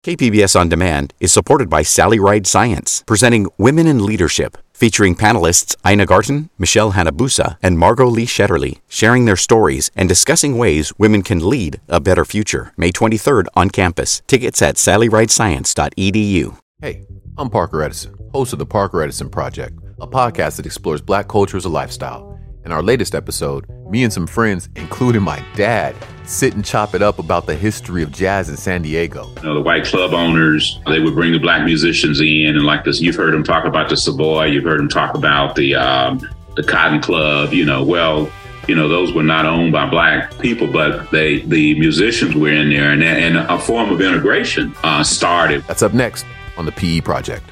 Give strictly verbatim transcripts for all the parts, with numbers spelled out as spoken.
K P B S On Demand is supported by Sally Ride Science, presenting Women in Leadership, featuring panelists Ina Garten, Michelle Hanabusa, and Margot Lee Shetterly, sharing their stories and discussing ways women can lead a better future. May twenty-third on campus. Tickets at sally ride science dot e d u. Hey, I'm Parker Edison, host of the Parker Edison Project, a podcast that explores Black culture as a lifestyle. In our latest episode, me and some friends, including my dad, sit and chop it up about the history of jazz in San Diego. You know, the white club owners, they would bring the black musicians in, and like this, you've heard them talk about the Savoy, you've heard them talk about the um, the Cotton Club. You know, well, you know, those were not owned by black people, but they the musicians were in there, and, and a form of integration uh, started. That's up next on the P E Project.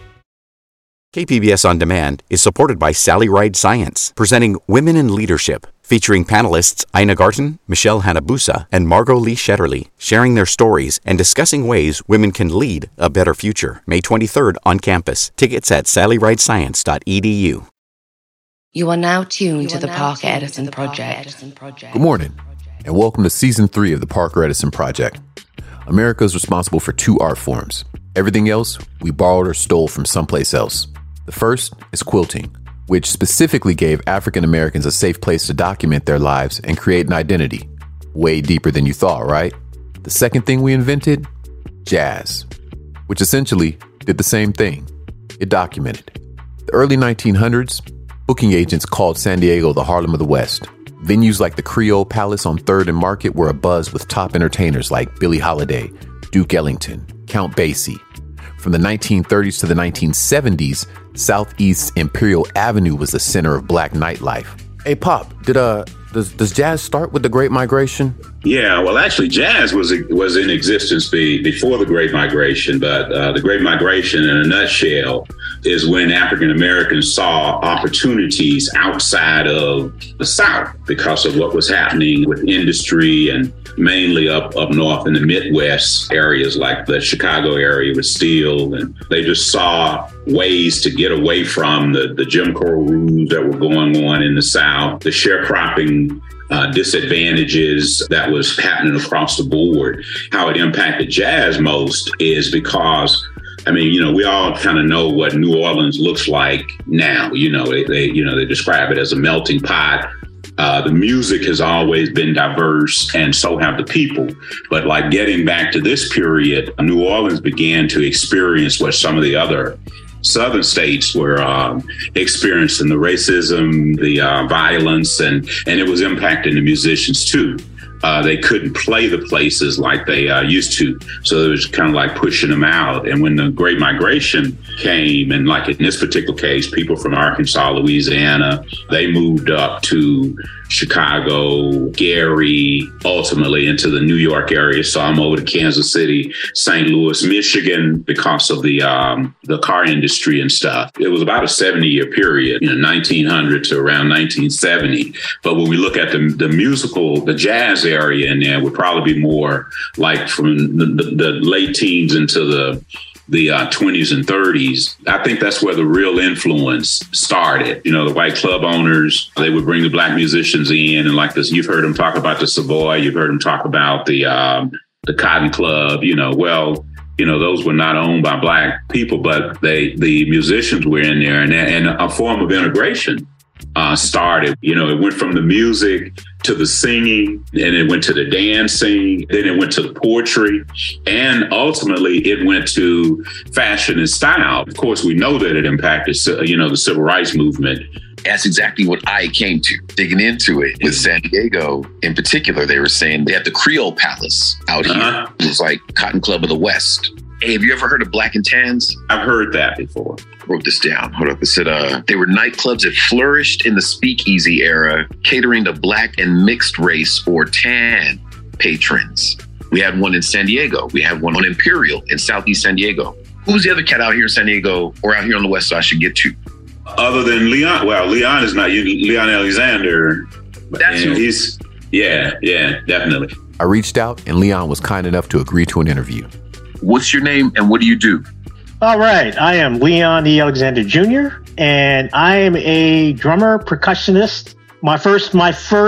K P B S On Demand is supported by Sally Ride Science, presenting Women in Leadership, featuring panelists Ina Garten, Michelle Hanabusa, and Margot Lee Shetterly, sharing their stories and discussing ways women can lead a better future. May twenty-third on campus. Tickets at sally ride science dot e d u. You are now tuned you to the Parker Edison Project. Edison Project. Good morning, and welcome to Season three of the Parker Edison Project. America is responsible for two art forms. Everything else, we borrowed or stole from someplace else. The first is quilting, which specifically gave African Americans a safe place to document their lives and create an identity. Way deeper than you thought, right? The second thing we invented, jazz, which essentially did the same thing. It documented. The early nineteen hundreds, booking agents called San Diego the Harlem of the West. Venues like the Creole Palace on third and Market were abuzz with top entertainers like Billie Holiday, Duke Ellington, Count Basie. From the nineteen thirties to the nineteen seventies, Southeast Imperial Avenue was the center of black nightlife. Hey, Pop, did uh does does jazz start with the Great Migration? Yeah, well, actually, jazz was was in existence be, before the Great Migration, but uh, the Great Migration, in a nutshell, is when African Americans saw opportunities outside of the South because of what was happening with industry and mainly up up north in the Midwest areas like the Chicago area with steel. And they just saw ways to get away from the, the Jim Crow rules that were going on in the South, the sharecropping uh, disadvantages that was happening across the board. How it impacted jazz most is because I mean, you know, we all kind of know what New Orleans looks like now. You know, they, they you know, they describe it as a melting pot. Uh, the music has always been diverse, and so have the people. But like getting back to this period, New Orleans began to experience what some of the other Southern states were um, experiencing, the racism, the uh, violence, and, and it was impacting the musicians too. Uh, they couldn't play the places like they uh, used to. So it was kind of like pushing them out. And when the Great Migration came, and like in this particular case, people from Arkansas, Louisiana, they moved up to Chicago, Gary, ultimately into the New York area. Some over to Kansas City, Saint Louis, Michigan, because of the um, the car industry and stuff. It was about a seventy-year period, you know, nineteen hundred to around nineteen seventy. But when we look at the, the musical, the jazz area in there would probably be more like from the, the, the late teens into the the uh, twenties and thirties. I think that's where the real influence started. You know, the white club owners, they would bring the black musicians in, and like this, you've heard them talk about the Savoy, you've heard them talk about the um, the Cotton Club. You know, well, you know, those were not owned by black people, but they the musicians were in there, and, and a form of integration uh, started. You know, it went from the music to the singing, and it went to the dancing, then it went to the poetry, and ultimately it went to fashion and style. Of course, we know that it impacted, you know, the civil rights movement. That's exactly what I came to, digging into it. With San Diego in particular, they were saying they had the Creole Palace out here. Uh-huh. It was like Cotton Club of the West. Hey, have you ever heard of Black and Tans? I've heard that before. I wrote this down. Hold up. It said uh, they were nightclubs that flourished in the speakeasy era, catering to black and mixed race or tan patrons. We had one in San Diego. We had one on Imperial in Southeast San Diego. Who was the other cat out here in San Diego or out here on the West side I should get to? Other than Leon, well, Leon is not Leon Alexander. That's who. He's, yeah, yeah, definitely. I reached out, and Leon was kind enough to agree to an interview. What's your name and what do you do? All right. I am Leon E. Alexander Junior, and I am a drummer, percussionist. My first, my first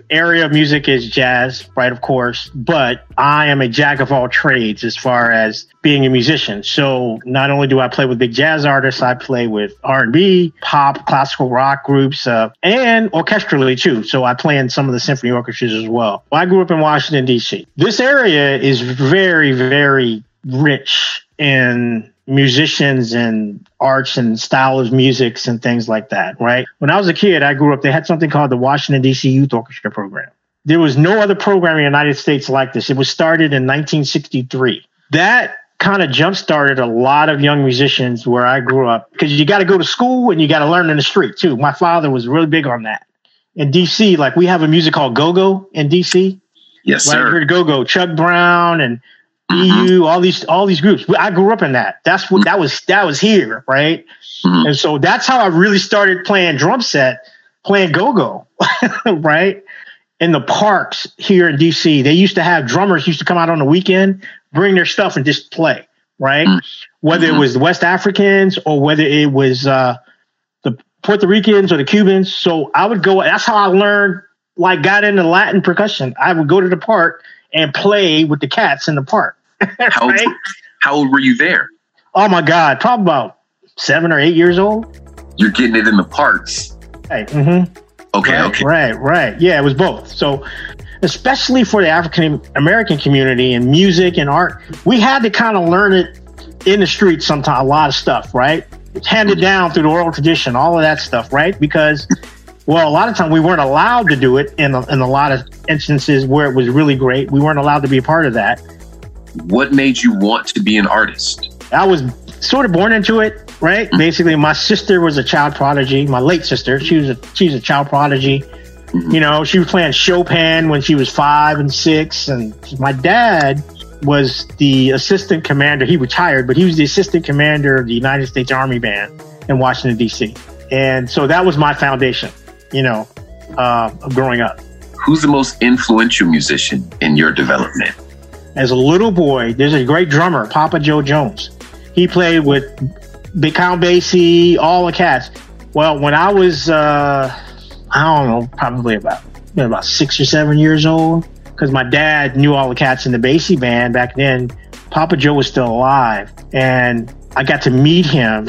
area of music is jazz, right? Of course, but I am a jack of all trades as far as being a musician. So not only do I play with big jazz artists, I play with R and B, pop, classical rock groups, uh, and orchestrally too. So I play in some of the symphony orchestras as well. I grew up in Washington, D C. This area is very, very rich in musicians and arts and style of musics and things like that, right? When I was a kid, I grew up, they had something called the Washington, D C Youth Orchestra Program. There was no other program in the United States like this. It was started in nineteen sixty-three. That kind of jump-started a lot of young musicians where I grew up, because you got to go to school and you got to learn in the street too. My father was really big on that. In D C, like we have a music called Go-Go in D C. Yes, right? sir. You heard Go-Go, Chuck Brown and E U, all these all these groups. I grew up in that. That's what that was. That was here, right? Mm-hmm. And so that's how I really started playing drum set, playing go-go, right? In the parks here in D C, they used to have drummers used to come out on the weekend, bring their stuff and just play, right? Mm-hmm. Whether it was the West Africans or whether it was uh, the Puerto Ricans or the Cubans. So I would go. That's how I learned. Like got into Latin percussion. I would go to the park and play with the cats in the park. How, right? old, how old were you there? Oh my God, probably about seven or eight years old. You're getting it in the parks. Right. Mm-hmm. Okay. Right, okay. Right. Right. Yeah, it was both. So, especially for the African American community in music and art, we had to kind of learn it in the streets. Sometimes a lot of stuff, right? It's handed down through the oral tradition, all of that stuff, right? Because, well, a lot of times we weren't allowed to do it in a, in a lot of instances where it was really great. We weren't allowed to be a part of that. What made you want to be an artist? I was sort of born into it, right? Mm-hmm. Basically, my sister was a child prodigy. My late sister, she was a she's a child prodigy. Mm-hmm. You know, she was playing Chopin when she was five and six. And my dad was the assistant commander. He retired, but he was the assistant commander of the United States Army Band in Washington, D C. And so that was my foundation, you know, uh, of growing up. Who's the most influential musician in your development? As a little boy, there's a great drummer, Papa Joe Jones. He played with Big Count Basie, all the cats. Well, when I was, uh, I don't know, probably about about six or seven years old, because my dad knew all the cats in the Basie band back then. Papa Joe was still alive, and I got to meet him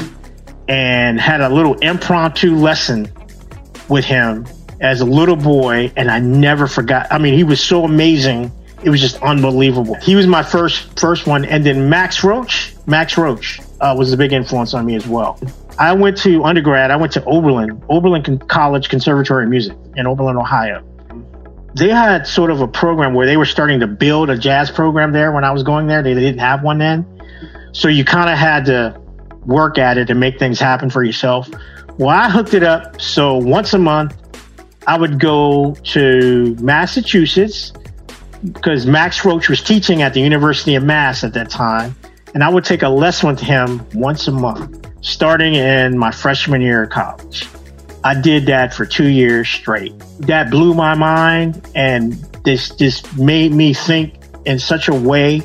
and had a little impromptu lesson with him as a little boy, and I never forgot. I mean, he was so amazing. It was just unbelievable. He was my first first one. And then Max Roach, Max Roach uh, was a big influence on me as well. I went to undergrad. I went to Oberlin, Oberlin College Conservatory of Music in Oberlin, Ohio. They had sort of a program where they were starting to build a jazz program there when I was going there. They didn't have one then. So you kind of had to work at it and make things happen for yourself. Well, I hooked it up. So once a month, I would go to Massachusetts, because Max Roach was teaching at the University of Mass at that time. And I would take a lesson with him once a month, starting in my freshman year of college. I did that for two years straight. That blew my mind, and this just made me think in such a way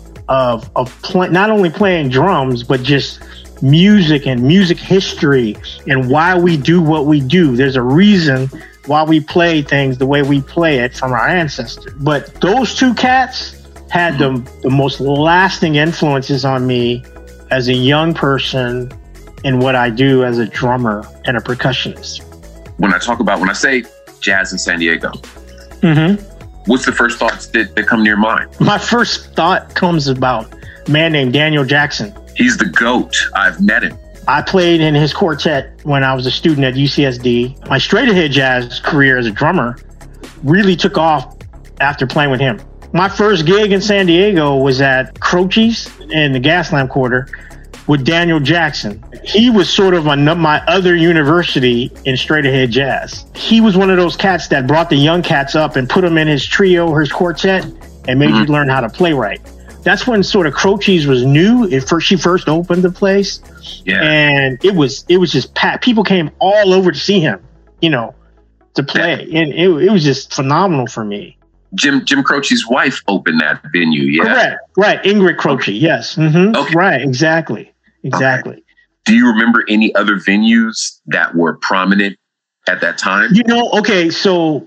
of, of play, not only playing drums, but just music and music history and why we do what we do. There's a reason why we play things the way we play it from our ancestors. But those two cats had the, the most lasting influences on me as a young person in what I do as a drummer and a percussionist. When I talk about, when I say jazz in San Diego, mm-hmm. what's the first thoughts that, that come to your mind? My first thought comes about a man named Daniel Jackson. He's the GOAT. I've met him. I played in his quartet when I was a student at U C S D. My straight ahead jazz career as a drummer really took off after playing with him. My first gig in San Diego was at Croce's in the Gaslamp Quarter with Daniel Jackson. He was sort of on my other university in straight ahead jazz. He was one of those cats that brought the young cats up and put them in his trio or his quartet and made mm-hmm. you learn how to play right. That's when sort of Croce's was new. It first, she first opened the place. Yeah. And it was it was just packed. People came all over to see him, you know, to play. Yeah. And it, it was just phenomenal for me. Jim Jim Croce's wife opened that venue, yeah? Correct. Right. Ingrid Croce, okay. Yes. Mm-hmm. Okay. Right. Exactly. Exactly. Okay. Do you remember any other venues that were prominent at that time? You know, okay, so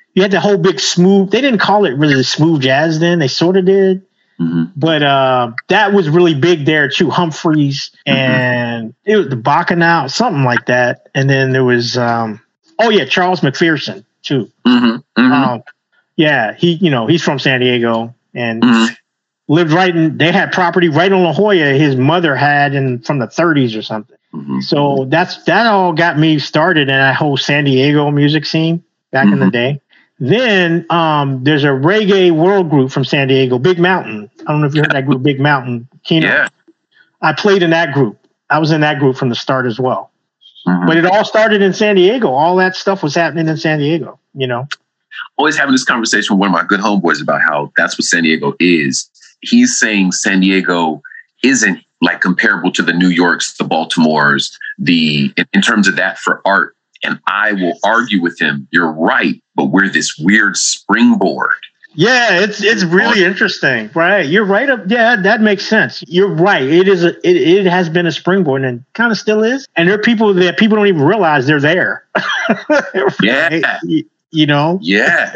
you had the whole big smooth. They didn't call it really smooth jazz then. They sort of did. Mm-hmm. But uh, that was really big there too. Humphreys and mm-hmm. it was the Bacchanal, something like that. And then there was, um, oh yeah, Charles McPherson too. Mm-hmm. Mm-hmm. Um, yeah, he, you know, he's from San Diego and mm-hmm. lived right in. They had property right on La Jolla. His mother had in from the thirties or something. Mm-hmm. So that's that all got me started in that whole San Diego music scene back mm-hmm. in the day. Then um, there's a reggae world group from San Diego, Big Mountain. I don't know if you heard that group, Big Mountain. Keno. Yeah. I played in that group. I was in that group from the start as well. Mm-hmm. But it all started in San Diego. All that stuff was happening in San Diego, you know. Always having this conversation with one of my good homeboys about how that's what San Diego is. He's saying San Diego isn't like comparable to the New Yorks, the Baltimores, the in, in terms of that for art. And I will argue with him. You're right, but we're this weird springboard. Yeah, it's it's really interesting, right? You're right. Up, yeah, that makes sense. You're right. It is. A, it it has been a springboard, and kind of still is. And there are people that people don't even realize they're there. Right? Yeah, you, you know. Yeah.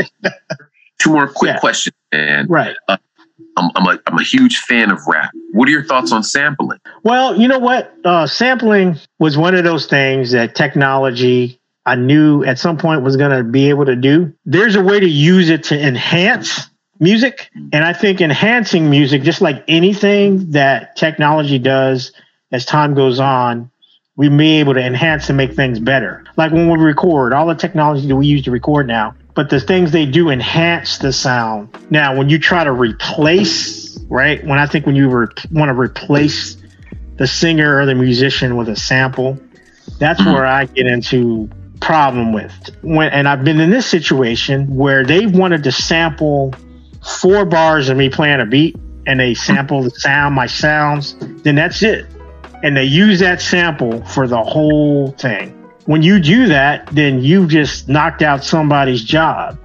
Two more quick yeah. questions, man. Right. Uh, I'm I'm a I'm a huge fan of rap. What are your thoughts on sampling? Well, you know what? Uh, sampling was one of those things that technology I knew at some point was going to be able to do. There's a way to use it to enhance music. And I think enhancing music, just like anything that technology does as time goes on, we may be able to enhance and make things better. Like when we record, all the technology that we use to record now, but the things they do enhance the sound. Now, when you try to replace, right? When I think when you re- want to replace the singer or the musician with a sample, that's mm-hmm. where I get into problem with. When, and I've been in this situation where they wanted to sample four bars of me playing a beat and they sample the sound, my sounds, then that's it. And they use that sample for the whole thing. When you do that, then you've just knocked out somebody's job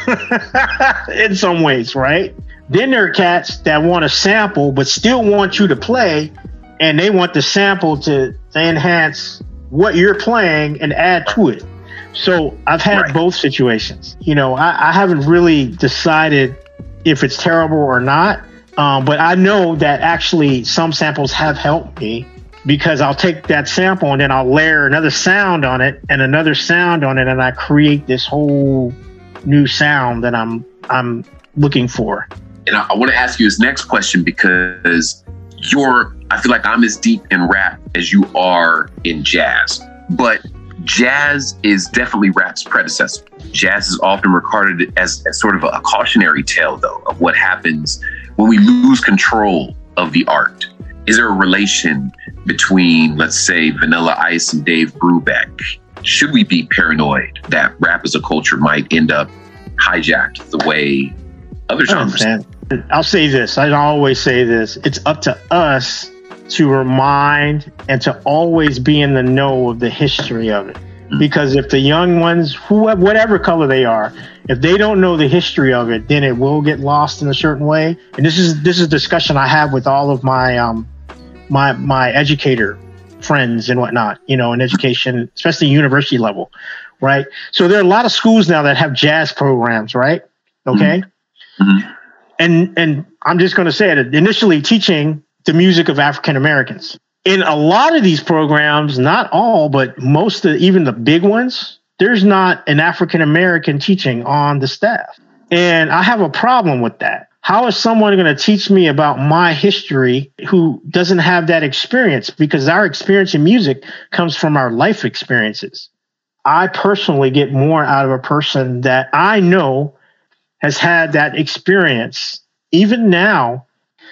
in some ways, right? Then there are cats that want to sample but still want you to play, and they want the sample to, to enhance what you're playing and add to it. So I've had right. both situations. You know, I, I haven't really decided if it's terrible or not, um, but I know that actually some samples have helped me, because I'll take that sample and then I'll layer another sound on it and another sound on it, and I create this whole new sound that I'm I'm looking for. And I, I want to ask you this next question, because you're, I feel like I'm as deep in rap as you are in jazz, but jazz is definitely rap's predecessor. Jazz is often regarded as, as sort of a, a cautionary tale, though, of what happens when we lose control of the art. Is there a relation between, let's say, Vanilla Ice and Dave Brubeck? Should we be paranoid that rap as a culture might end up hijacked the way other genres? I'll say this. I always say this. It's up to us to remind and to always be in the know of the history of it. Mm-hmm. Because if the young ones, whoever, whatever color they are, if they don't know the history of it, then it will get lost in a certain way. And this is this is a discussion I have with all of my um my my educator friends and whatnot, you know, in education, especially university level, right? So there are a lot of schools now that have jazz programs, right? Okay. Mm-hmm. And and I'm just going to say it, initially teaching the music of African Americans. In a lot of these programs, not all, but most of even the big ones, there's not an African American teaching on the staff. And I have a problem with that. How is someone going to teach me about my history who doesn't have that experience? Because our experience in music comes from our life experiences. I personally get more out of a person that I know has had that experience. Even now,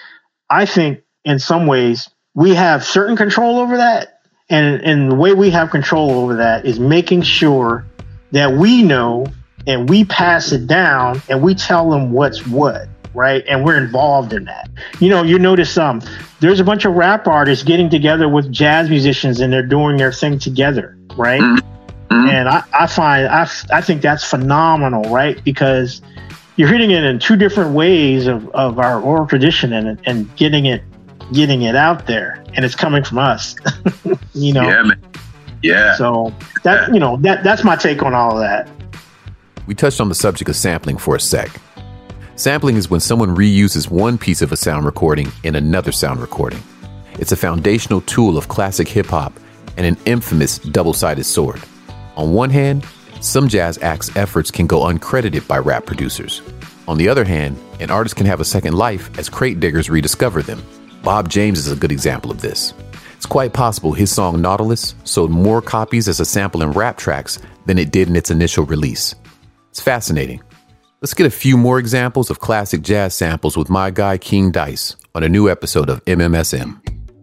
I think in some ways we have certain control over that. And, and the way we have control over that is making sure that we know and we pass it down and we tell them what's what, right? And we're involved in that. You know, you notice um, there's a bunch of rap artists getting together with jazz musicians and they're doing their thing together, right? Mm-hmm. And I, I find, I, I think that's phenomenal, right? Because you're hitting it in two different ways of, of our oral tradition and, and getting it getting it out there, and it's coming from us. You know? Yeah, man. Yeah. So that, you know, that that's my take on all of that. We touched on the subject of sampling for a sec. Sampling is when someone reuses one piece of a sound recording in another sound recording. It's a foundational tool of classic hip-hop and an infamous double-sided sword. On one hand, some jazz acts' efforts can go uncredited by rap producers. On the other hand, an artist can have a second life as crate diggers rediscover them. Bob James is a good example of this. It's quite possible his song Nautilus sold more copies as a sample in rap tracks than it did in its initial release. It's fascinating. Let's get a few more examples of classic jazz samples with my guy King Dice on a new episode of M M S M.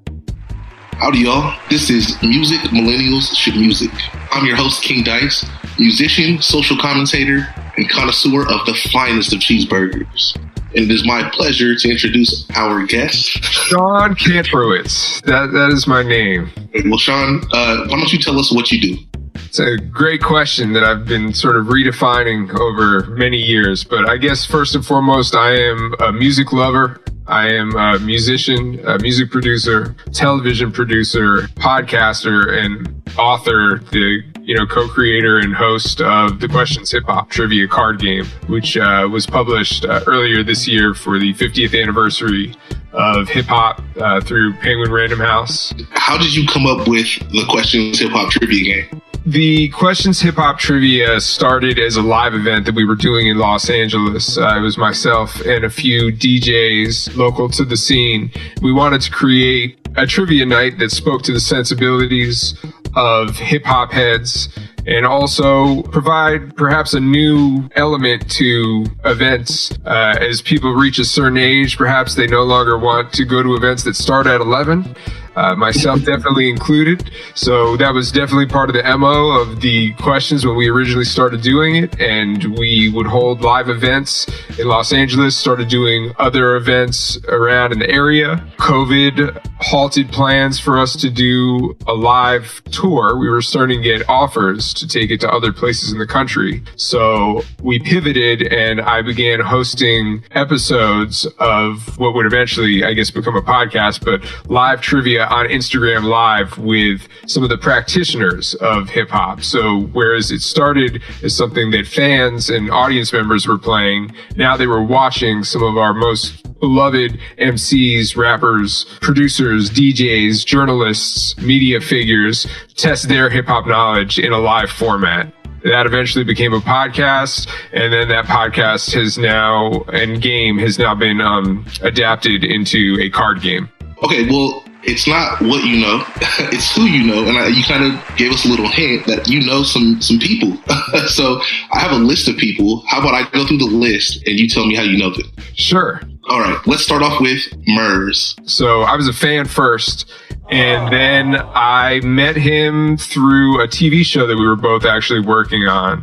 Howdy, y'all. This is Music Millennials Should Music. I'm your host, King Dice, musician, social commentator, and connoisseur of the finest of cheeseburgers. And it is my pleasure to introduce our guest, Sean Kantrowitz. That that is my name. Well, Sean, uh, why don't you tell us what you do? It's a great question that I've been sort of redefining over many years. But I guess first and foremost, I am a music lover. I am a musician, a music producer, television producer, podcaster, and author, the you know co-creator and host of the Questions Hip Hop Trivia card game, which uh, was published uh, earlier this year for the fiftieth anniversary of hip hop uh, through Penguin Random House. How did you come up with the Questions Hip Hop Trivia game? The Questions Hip Hop Trivia started as a live event that we were doing in Los Angeles. Uh, it was myself and a few D Js local to the scene. We wanted to create a trivia night that spoke to the sensibilities of hip hop heads and also provide perhaps a new element to events. Uh, as people reach a certain age, perhaps they no longer want to go to events that start at eleven. Uh, myself definitely included. So that was definitely part of the M O of the Questions when we originally started doing it. And we would hold live events in Los Angeles, started doing other events around in the area. COVID halted plans for us to do a live tour. We were starting to get offers to take it to other places in the country. So we pivoted and I began hosting episodes of what would eventually, I guess, become a podcast, but live trivia on Instagram Live with some of the practitioners of hip hop. So whereas it started as something that fans and audience members were playing, now they were watching some of our most beloved M Cs, rappers, producers, D Js, journalists, media figures test their hip hop knowledge in a live format. That eventually became a podcast, and then that podcast has now, and game has now been um, adapted into a card game. Okay, well, it's not what you know, it's who you know. And I, you kind of gave us a little hint that you know some some people. So I have a list of people. How about I go through the list and you tell me how you know them? Sure. All right, let's start off with Murs. So I was a fan first, and then I met him through a T V show that we were both actually working on.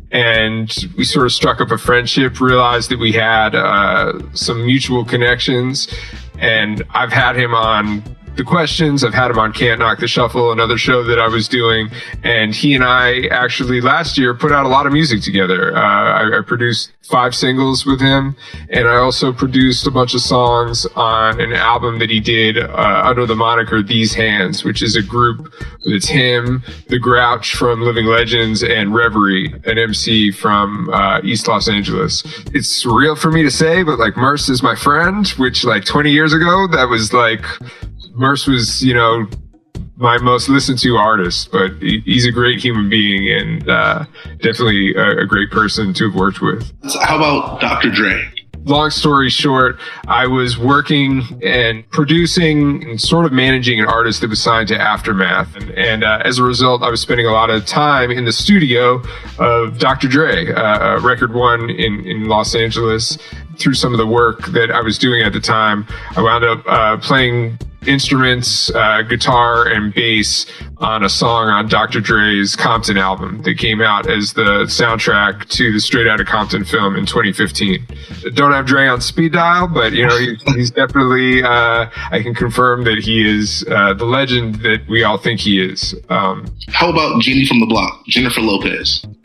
And we sort of struck up a friendship, realized that we had uh, some mutual connections. And I've had him on The Questions. I've had him on Can't Knock the Shuffle, another show that I was doing. And he and I actually last year put out a lot of music together. Uh, I, I produced five singles with him. And I also produced a bunch of songs on an album that he did uh, under the moniker These Hands, which is a group that's him, The Grouch from Living Legends, and Reverie, an M C from uh, East Los Angeles. It's surreal for me to say, but like Murs is my friend, which like twenty years ago, that was like, Murs was, you know, my most listened to artist, but he's a great human being and uh, definitely a, a great person to have worked with. How about Doctor Dre? Long story short, I was working and producing and sort of managing an artist that was signed to Aftermath. And, and uh, as a result, I was spending a lot of time in the studio of Doctor Dre, uh, Record One in, in Los Angeles. Through some of the work that I was doing at the time, I wound up uh, playing instruments, uh, guitar and bass on a song on Doctor Dre's Compton album that came out as the soundtrack to the Straight Outta Compton film in twenty fifteen. Don't have Dre on speed dial, but you know, he, he's definitely, uh, I can confirm that he is uh, the legend that we all think he is. Um, How about Jenny from the Block, Jennifer Lopez?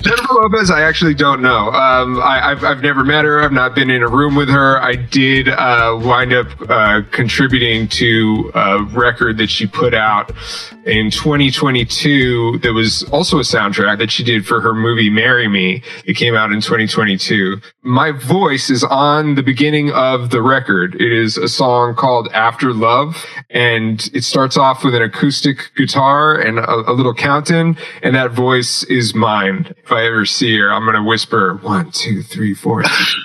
Jennifer Lopez, I actually don't know. Um, I, I've, I've never met her. I've not been in a room with her. I did uh, wind up uh, contributing to a record that she put out in twenty twenty-two that was also a soundtrack that she did for her movie Marry Me. It came out in twenty twenty-two. My voice is on the beginning of the record. It is a song called After Love, and it starts off with an acoustic guitar and a, a little count-in, and that voice is mine. If I ever see her, I'm going to whisper, one, two, three, four.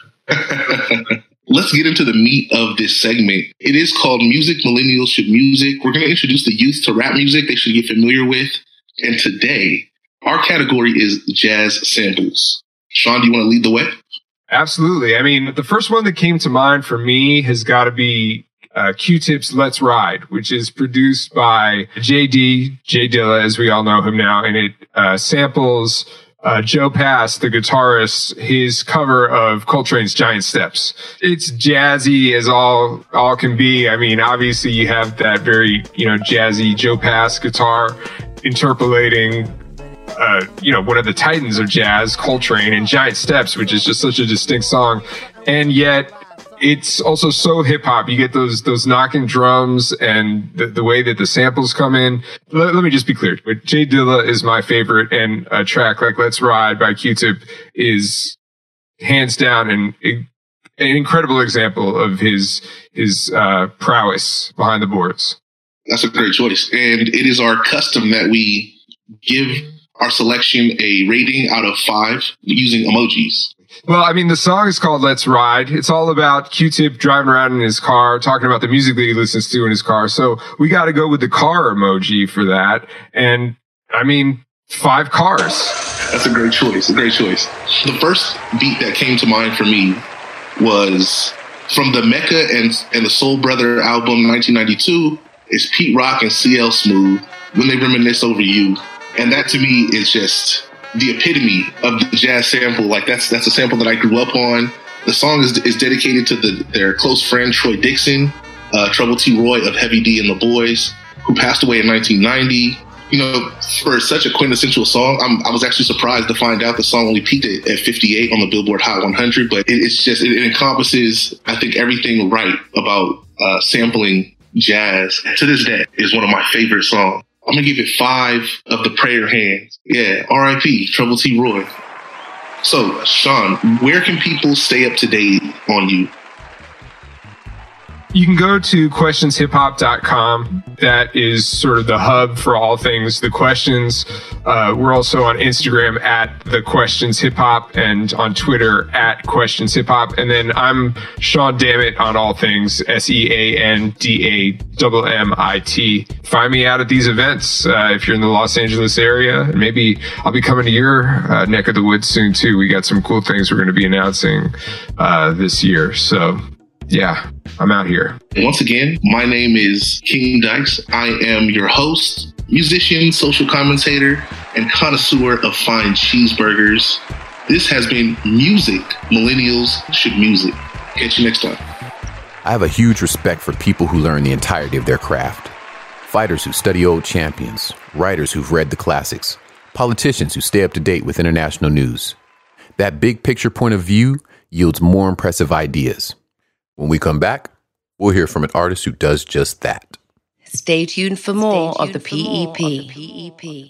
Let's get into the meat of this segment. It is called Music Millennials Should Music. We're going to introduce the youth to rap music they should get familiar with. And today, our category is jazz samples. Sean, do you want to lead the way? Absolutely. I mean, the first one that came to mind for me has got to be uh, Q-Tip's Let's Ride, which is produced by J D, J Dilla, as we all know him now, and it uh, samples Uh, Joe Pass, the guitarist, his cover of Coltrane's Giant Steps. It's jazzy as all all can be. I mean, obviously you have that very, you know, jazzy Joe Pass guitar interpolating, uh, you know, one of the titans of jazz, Coltrane, and Giant Steps, which is just such a distinct song. And yet it's also so hip hop. You get those those knocking drums and the, the way that the samples come in. Let, let me just be clear. J Dilla is my favorite, and a track like Let's Ride by Q-Tip is hands down an, an incredible example of his his uh, prowess behind the boards. That's a great choice. And it is our custom that we give our selection a rating out of five using emojis. Well, I mean, the song is called Let's Ride. It's all about Q-Tip driving around in his car, talking about the music that he listens to in his car. So we got to go with the car emoji for that. And I mean, five cars. That's a great choice. A great choice. The first beat that came to mind for me was from the Mecca and, and the Soul Brother album nineteen ninety-two. It's Pete Rock and C L Smooth, When They Reminisce Over You. And that to me is just the epitome of the jazz sample. Like that's that's a sample that I grew up on. The song is is dedicated to the, their close friend Troy Dixon, uh, Trouble T. Roy of Heavy D and the Boys, who passed away in nineteen ninety. You know, for such a quintessential song, I'm, I was actually surprised to find out the song only peaked at, at fifty-eight on the Billboard Hot one hundred. But it, it's just it, it encompasses, I think, everything right about uh, sampling jazz. To this day, is one of my favorite songs. I'm going to give it five of the prayer hands. Yeah, R I P, Trouble T. Roy. So, Sean, where can people stay up to date on you? You can go to questions hip hop dot com. That is sort of the hub for all things The Questions. Uh, we're also on Instagram at The Questions Hip Hop and on Twitter at Questions Hip Hop. And then I'm Sean Dammit on all things S E A N D A M M I T. Find me out at these events uh, if you're in the Los Angeles area. And maybe I'll be coming to your uh, neck of the woods soon too. We got some cool things we're going to be announcing uh, this year. So yeah, I'm out here. Once again, my name is King Dice. I am your host, musician, social commentator, and connoisseur of fine cheeseburgers. This has been Music Millennials Should Music. Catch you next time. I have a huge respect for people who learn the entirety of their craft. Fighters who study old champions, writers who've read the classics, politicians who stay up to date with international news. That big picture point of view yields more impressive ideas. When we come back, we'll hear from an artist who does just that. Stay tuned for more tuned of the P E P.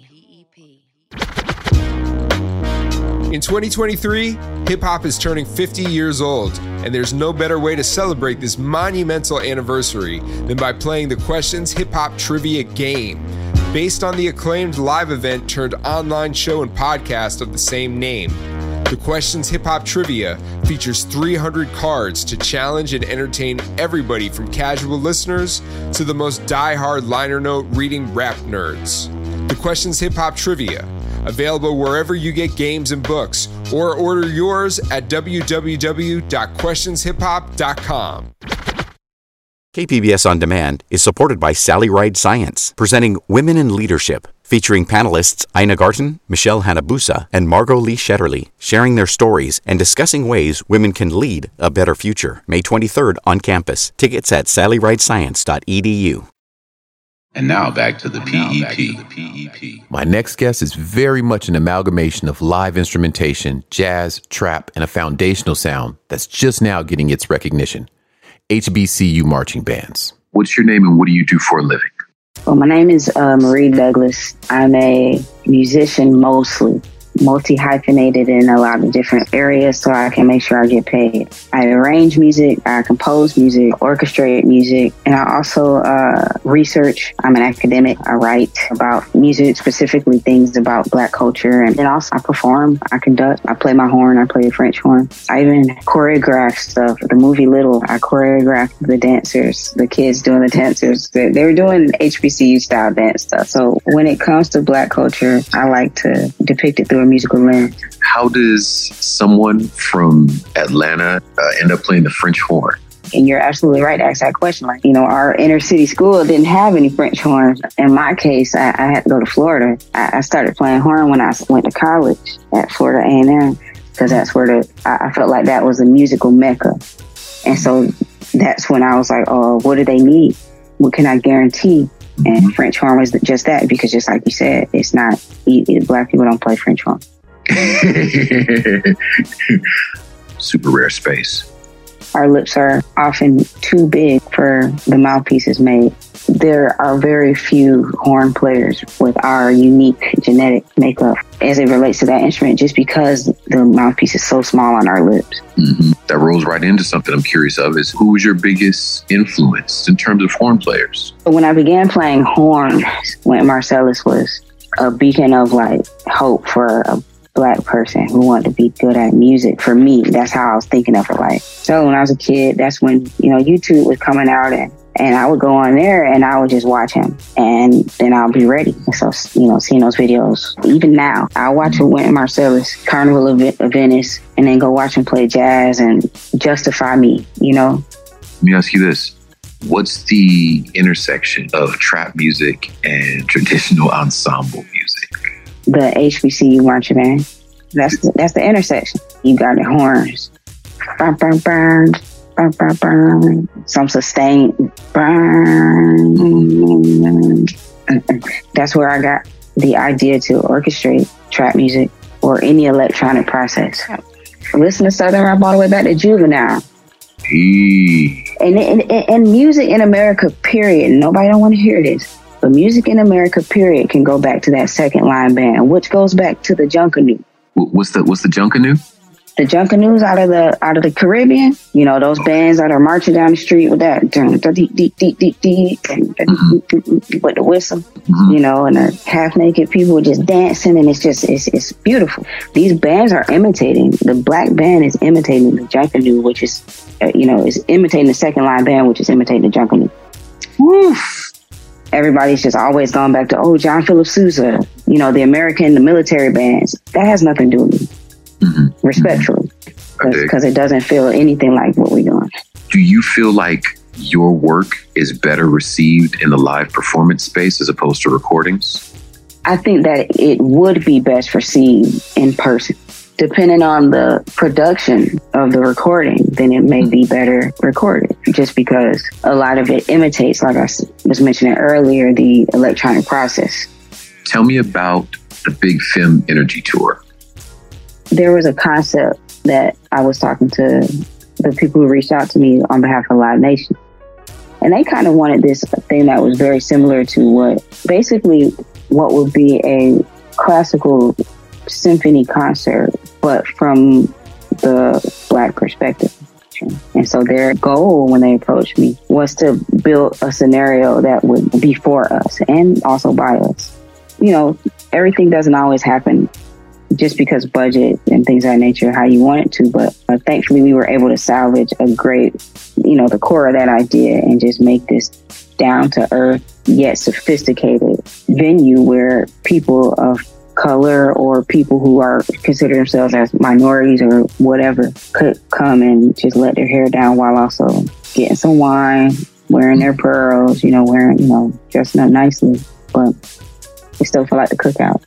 In twenty twenty-three, hip-hop is turning fifty years old, and there's no better way to celebrate this monumental anniversary than by playing the Questions Hip-Hop Trivia Game, based on the acclaimed live event turned online show and podcast of the same name. The Questions Hip Hop Trivia features three hundred cards to challenge and entertain everybody from casual listeners to the most die-hard liner note reading rap nerds. The Questions Hip Hop Trivia, available wherever you get games and books, or order yours at w w w dot questions hip hop dot com. K P B S On Demand is supported by Sally Ride Science, presenting Women in Leadership, featuring panelists Ina Garten, Michelle Hanabusa, and Margot Lee Shetterly, sharing their stories and discussing ways women can lead a better future. May twenty-third on campus. Tickets at sally ride science dot e d u. And now back to the P E P. My next guest is very much an amalgamation of live instrumentation, jazz, trap, and a foundational sound that's just now getting its recognition. H B C U marching bands. What's your name and what do you do for a living? Well, my name is uh, Marie Douglas. I'm a musician mostly. Multi-hyphenated in a lot of different areas so I can make sure I get paid. I arrange music, I compose music, orchestrate music, and I also uh, research. I'm an academic. I write about music, specifically things about Black culture, and then also I perform, I conduct, I play my horn, I play the French horn. I even choreograph stuff. The movie Little, I choreographed the dancers, the kids doing the dancers. They, they were doing H B C U style dance stuff. So when it comes to Black culture, I like to depict it through a musical lens. How does someone from Atlanta uh, end up playing the French horn? And you're absolutely right to ask that question. Like, you know, our inner city school didn't have any French horns. In my case, I, I had to go to Florida. I, I started playing horn when I went to college at Florida A and M because that's where the I, I felt like that was a musical mecca. And so that's when I was like, oh, what do they need? What can I guarantee? And French horn was just that, because just like you said, it's not, Black people don't play French horn. Super rare space. Our lips are often too big for the mouthpieces made. There are very few horn players with our unique genetic makeup as it relates to that instrument, just because the mouthpiece is so small on our lips. Mm-hmm. That rolls right into something I'm curious of is who was your biggest influence in terms of horn players? When I began playing horn, Wynton Marsalis was a beacon of like hope for a Black person who wanted to be good at music. For me, that's how I was thinking of it. Like, so when I was a kid, that's when, you know, YouTube was coming out, and And I would go on there and I would just watch him, and then I'll be ready. And so, you know, seeing those videos, even now, I'll watch Wynton Marsalis, Carnival of, of Venice, and then go watch him play jazz and justify me, you know? Let me ask you this. What's the intersection of trap music and traditional ensemble music? The H B C U marching band. That's the, that's the intersection. You got the horns. Burn, burn, burn. Burn, burn, burn. Some sustained burn. That's where I got the idea to orchestrate trap music or any electronic process. Listen to Southern rap all the way back to Juvenile. Hey. And, and, and music in America, period. Nobody don't want to hear this. But music in America, period, can go back to that second line band, which goes back to the Junkanoo. What's the what's the Junkanoo? The Junkanoos out of the out of the Caribbean, you know, those bands that are marching down the street with that deep, deep, deep, deep, deep, and with the whistle, mm-hmm. you know, and the half naked people just dancing, and it's just it's it's beautiful. These bands are imitating. The Black band is imitating the Junkanoo, which is, uh, you know, is imitating the second line band, which is imitating the Junkanoo. Woof. Everybody's just always gone back to, oh, John Philip Sousa, you know, the American, the military bands. That has nothing to do with me. Mm-hmm. Respectfully, because it doesn't feel anything like what we're doing. Do you feel like your work is better received in the live performance space as opposed to recordings? I think that it would be best received in person. Depending on the production of the recording, then it may be better recorded, just because a lot of it imitates, like I was mentioning earlier, the electronic process. Tell me about the Big Femme Energy Tour. There was a concept that I was talking to the people who reached out to me on behalf of Live Nation. And they kind of wanted this thing that was very similar to what, basically what would be a classical symphony concert, but from the Black perspective. And so their goal when they approached me was to build a scenario that would be for us and also by us. You know, everything doesn't always happen just because budget and things of that nature, how you want it to. But uh, thankfully, we were able to salvage a great, you know, the core of that idea and just make this down to earth, yet sophisticated venue where people of color or people who are consider themselves as minorities or whatever could come and just let their hair down while also getting some wine, wearing their pearls, you know, wearing, you know, dressing up nicely. But we still feel like the cookout.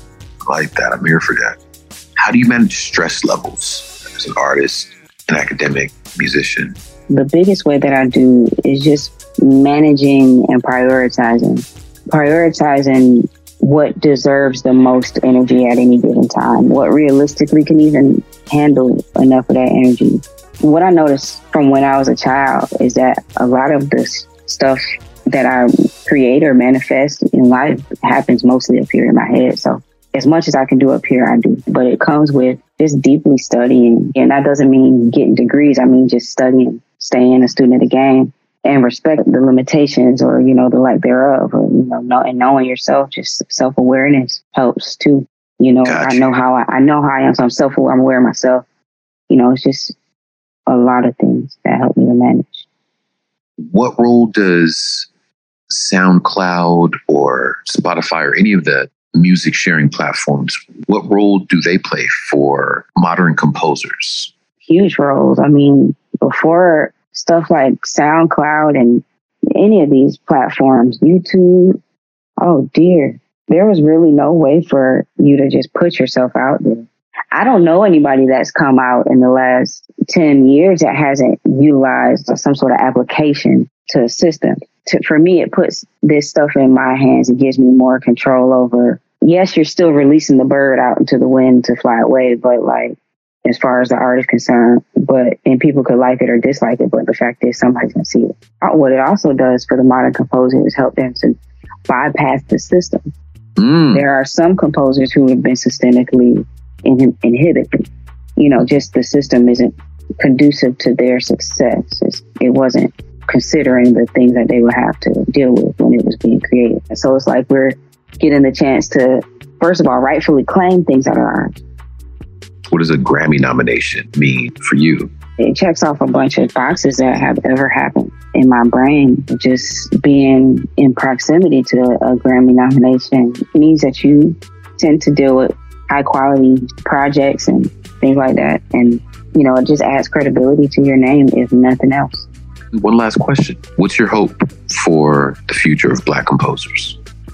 Like that. I'm here for that. How do you manage stress levels as an artist, an academic, musician? the biggest way that I do is just managing and prioritizing. Prioritizing what deserves the most energy at any given time, what realistically can even handle enough of that energy. What I noticed from when I was a child is that a lot of this stuff that I create or manifest in life happens mostly up here in my head. So as much as I can do up here, I do. But it comes with just deeply studying. And that doesn't mean getting degrees. I mean just studying, staying a student of the game, and respect the limitations or, you know, the lack thereof. Or, you know, know, and knowing yourself, just self-awareness helps too. You know, gotcha. I know how I, I know how I am, so I'm self-aware. I'm aware of myself. You know, it's just a lot of things that help me to manage. What role does SoundCloud or Spotify or any of the music sharing platforms, what role do they play for modern composers? Huge roles. I mean, before stuff like SoundCloud and any of these platforms, YouTube, oh dear, there was really no way for you to just put yourself out there. I don't know anybody that's come out in the last ten years that hasn't utilized some sort of application to assist them. To, for me, it puts this stuff in my hands. It gives me more control over, yes, you're still releasing the bird out into the wind to fly away, but like, as far as the art is concerned, but, and people could like it or dislike it, but the fact is somebody's going to see it. What it also does for the modern composer is help them to bypass the system. Mm. There are some composers who have been systemically in, inhibited. You know, just the system isn't conducive to their success. It's, it wasn't considering the things that they would have to deal with when it was being created. And so it's like we're getting the chance to, first of all, rightfully claim things that are ours. What does a Grammy nomination mean for you? It checks off a bunch of boxes that have ever happened in my brain. Just being in proximity to a Grammy nomination means that you tend to deal with high quality projects and things like that. And, you know, it just adds credibility to your name, if nothing else. One last question. What's your hope for the future of Black composers?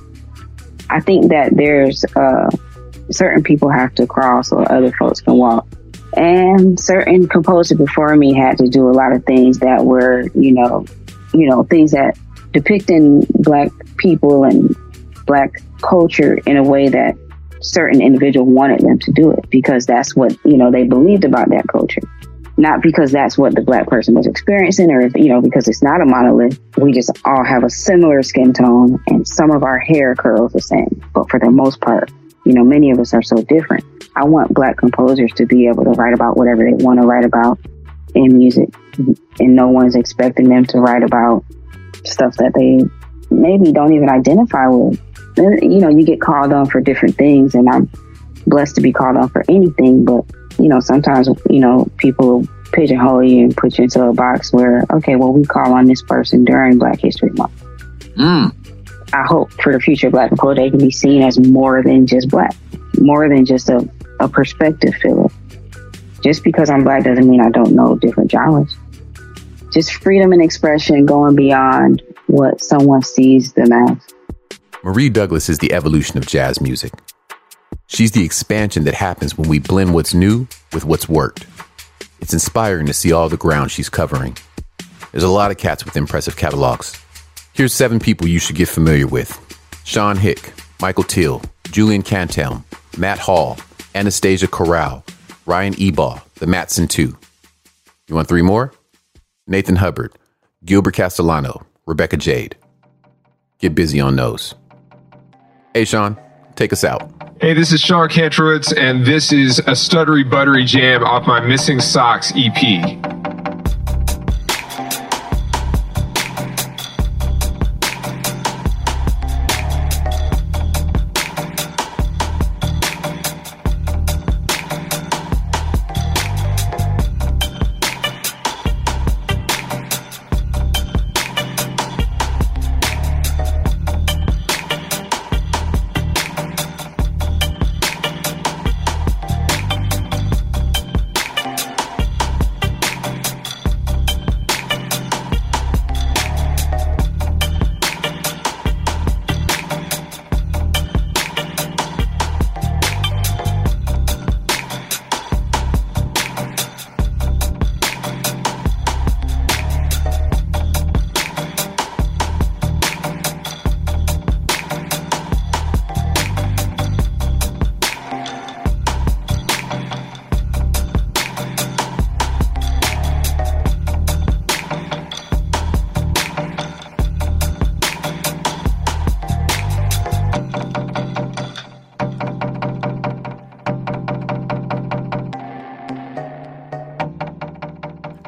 I think that there's uh, certain people have to crawl so other folks can walk. And certain composers before me had to do a lot of things that were, you know, you know, things that depicting Black people and Black culture in a way that certain individual wanted them to do it because that's what, you know, they believed about that culture. Not because that's what the Black person was experiencing or, you know, because it's not a monolith. We just all have a similar skin tone and some of our hair curls the same. But for the most part, you know, many of us are so different. I want Black composers to be able to write about whatever they want to write about in music. And no one's expecting them to write about stuff that they maybe don't even identify with. You know, you get called on for different things and I'm blessed to be called on for anything, but you know, sometimes, you know, people pigeonhole you and put you into a box where, okay, well, we call on this person during Black History Month. Mm. I hope for the future of Black composers, they can be seen as more than just Black, more than just a, a perspective filler. Just because I'm Black doesn't mean I don't know different genres. Just freedom and expression going beyond what someone sees them as. Marie Douglas is the evolution of jazz music. She's the expansion that happens when we blend what's new with what's worked. It's inspiring to see all the ground she's covering. There's a lot of cats with impressive catalogs. Here's seven people you should get familiar with. Sean Hick, Michael Till, Julian Cantelm, Matt Hall, Anastasia Corral, Ryan Ebaugh, the Matson Two. You want three more? Nathan Hubbard, Gilbert Castellano, Rebecca Jade. Get busy on those. Hey, Sean, take us out. Hey, this is Sean Kantrowitz, and this is a stuttery buttery jam off my Missing Socks E P.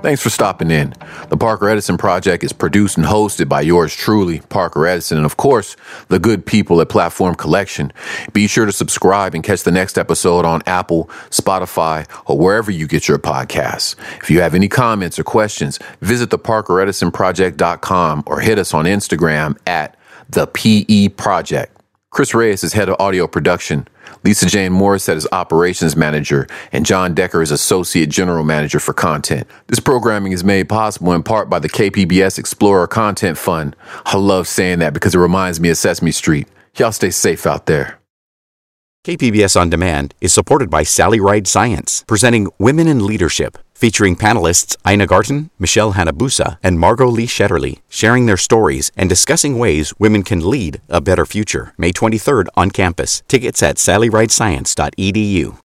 Thanks for stopping in. The Parker Edison Project is produced and hosted by yours truly, Parker Edison, and of course, the good people at Platform Collection. Be sure to subscribe and catch the next episode on Apple, Spotify, or wherever you get your podcasts. If you have any comments or questions, visit the parker edison project dot com or hit us on Instagram at the P E Project. Chris Reyes is head of audio production. Lisa Jane Morissette is operations manager, and John Decker is associate general manager for content. This programming is made possible in part by the K P B S Explorer Content Fund. I love saying that because it reminds me of Sesame Street. Y'all stay safe out there. K P B S On Demand is supported by Sally Ride Science, presenting Women in Leadership, featuring panelists Ina Garten, Michelle Hanabusa, and Margot Lee Shetterly, sharing their stories and discussing ways women can lead a better future. May twenty-third on campus. Tickets at sally ride science dot e d u.